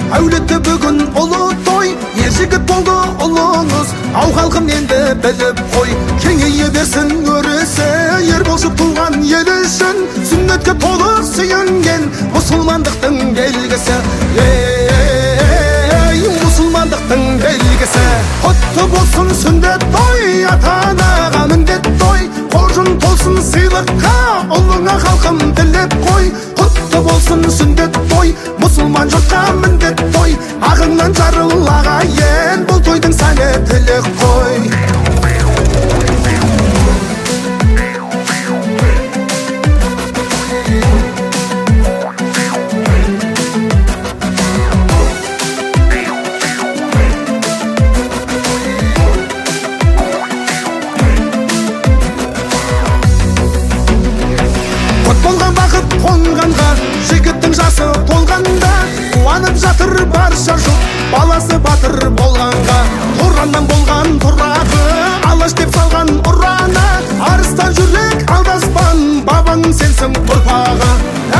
әулетті бүгін ұлы той, ер жігіт болды ұлыңыз, ау халқым енді біліп қой. Кеңейе берсін өрісі, ер болшып туған ел үшін, сүннетке толы сүйінген мұсылмандықтың белгісі. Мұсылмандықтың белгісі. Құтты болсын сүндет той, ата-анаға міндет той, қоржын толсын сыйлыққа, ұлыңа халқым тілеп қой. Құтты болсын сүндет той, мұсылман жұртқа міндет той, ағыңнан жарыл ағайын, бұл тойдың сәні тілек қой. Қонғанға, жігіттің жасы толғанда, қуанып жатыр барша жұрт, баласы батыр болғанға. Тұраннан болған тұрағы, алаш деп салған ұраны, арыстан жүрек алдаспан, бабаң сенсің ұрпағы.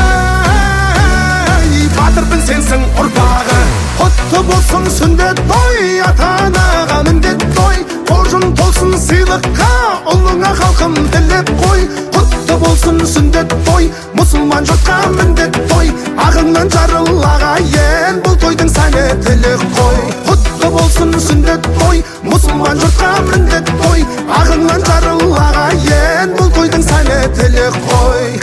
Батырдың сенсің ұрпағы. Құтты болсын сүндет той, ата-анаға міндет той, қоржын толсын сыйлыққа, ұлыңа халқым тілеп қой. Құтты болсын сүндет той, мұсылман жұртқа міндет той, ағыңнан жарыл ағайын, бұл тойдың сәні тілек қой. Құтты болсын сүндет той, мұсылман жұртқа міндет той, ағыңнан жарыл ағайын, бұл тойдың сәні тілек қой.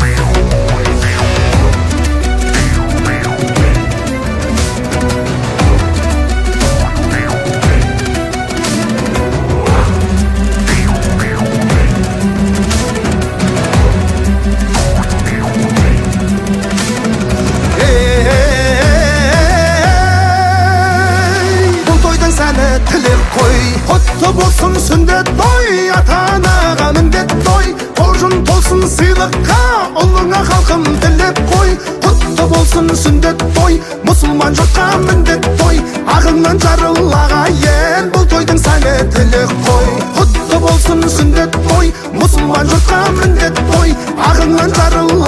Құтты болсын сүндет той, ата-анаға міндет той, қоржын толсын сыйлыққа, ұлыңа халқым тілеп қой. Құтты болсын сүндет той, мұсылман жұртқа міндет той, ағыңнан жарыл ағайын, бұл тойдың сәні тілек қой. Құтты болсын сүндет той, мұсылман жұртқа міндет той, ағыңнан жарыл